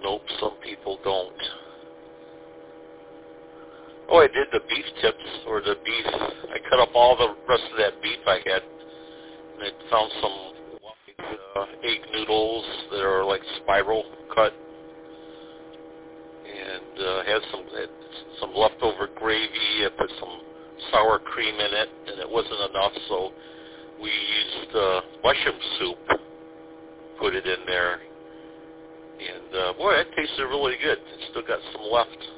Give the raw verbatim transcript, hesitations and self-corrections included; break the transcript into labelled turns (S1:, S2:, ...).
S1: Nope, some people don't. Oh, I did the beef tips, or the beef. I cut up all the rest of that beef I had, and I found some uh, egg noodles that are like spiral cut, and uh, had some had some leftover gravy. I put some sour cream in it, and it wasn't enough, so we used uh, mushroom soup, put it in there, and uh, boy, that tasted really good. It still got some left.